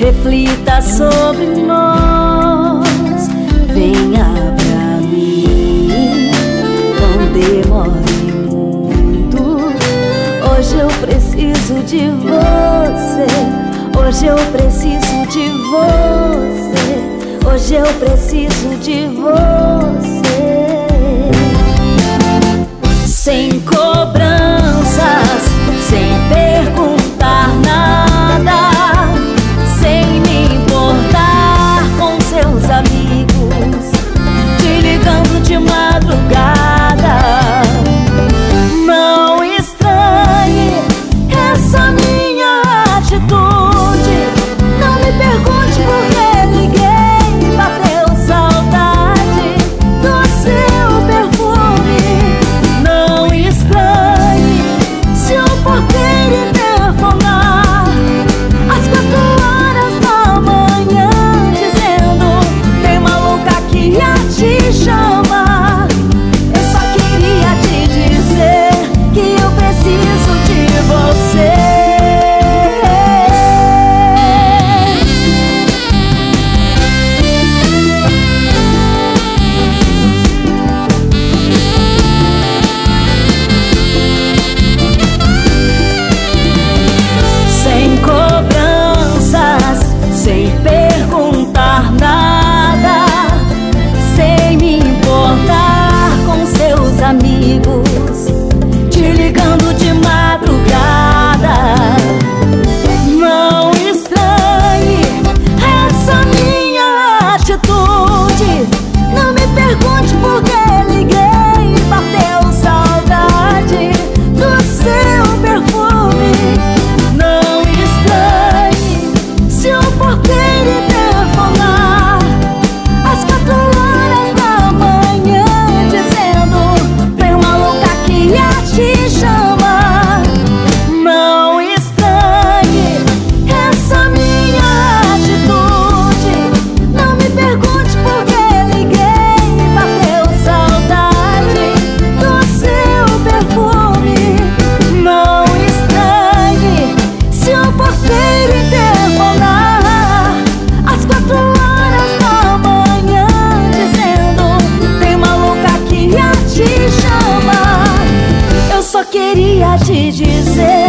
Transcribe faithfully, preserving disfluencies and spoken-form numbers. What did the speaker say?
reflita sobre nós. Venha pra mim, não demore muito. Hoje eu preciso de você. Hoje eu preciso de você. Hoje eu preciso de você. Sem cobranças, sem perguntar nada, sem me importar com seus amigos, te ligando de madrugada. Não estranhe essa minha atitude. Não me pergunte por que liguei. Bateu saudade do seu perfume. Não estranhe se o porteiro telefonar às quatro horas da manhã, dizendo: tem uma louca que ia te chamar. Eu só queria te dizer que eu preciso de você. Sem cobranças, sem perguntar nada, sem me importar com seus amigos, te ligando de madrugada. Não estranhe essa minha atitude. Não me pergunte por que liguei. Bateu saudade do seu perfume. Não estranhe se o porteiro telefonar às quatro horas da manhã, dizendo: tem uma louca que ia te chamar. Não estranhe essa minha atitude. Não me pergunte por que liguei. Bateu saudade do seu perfume. Não estranhe se o porteiro telefonar às quatro horas da manhã, dizendo: tem uma louca que ia te chamar. Eu só queria te dizer